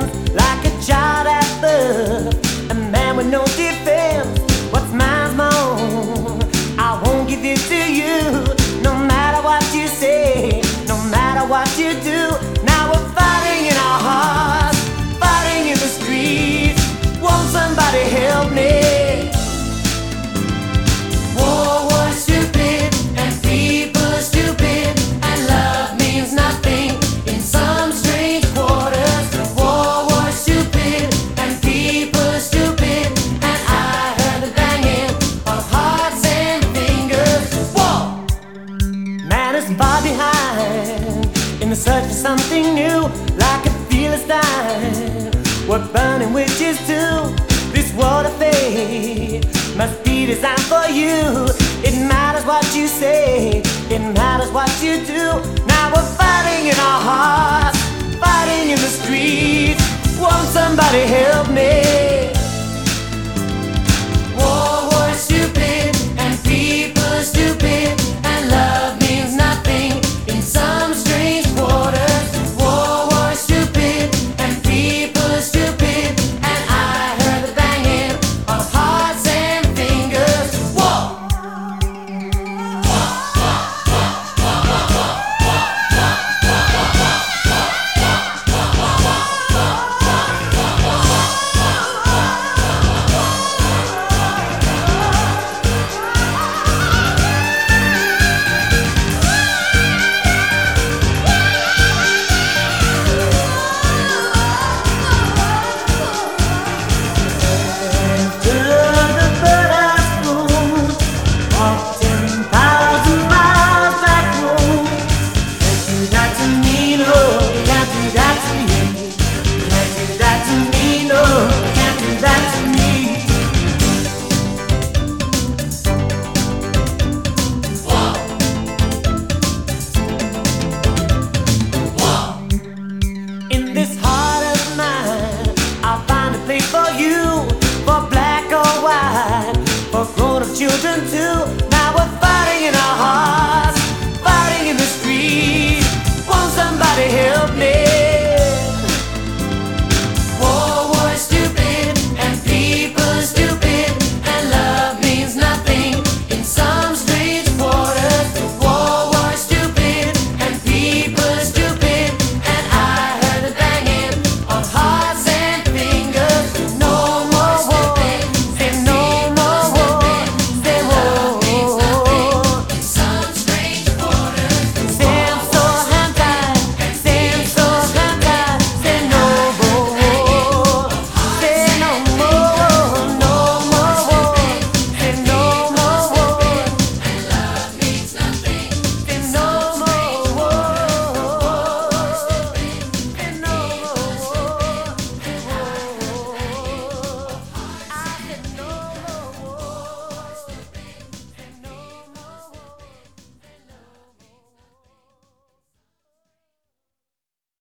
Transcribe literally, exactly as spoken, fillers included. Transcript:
hands like a child at birth, a man with no defense. What's mine's my own. I won't give it to you, no matter what you say, no matter what you do. Now we're fighting in our hearts, fighting in the streets. Won't somebody help me? War was stupid and people are stupid, and love means nothing in some strange quarters. War was stupid and people are stupid, and I heard the banging of hearts and fingers. War! Man is far behind in the search for something new, like a Philistine. We're burning witches too. This world of fate must be designed for you. It matters what you say, it matters what you do. Now we're fighting in our hearts, fighting in the streets. Won't somebody help me? War was stupid and people are stupid, and love means nothing in some strange quarters. War was stupid and people are stupid, and I heard the banging of hearts and fingers. War! For you, for black or white, for grown-up children too.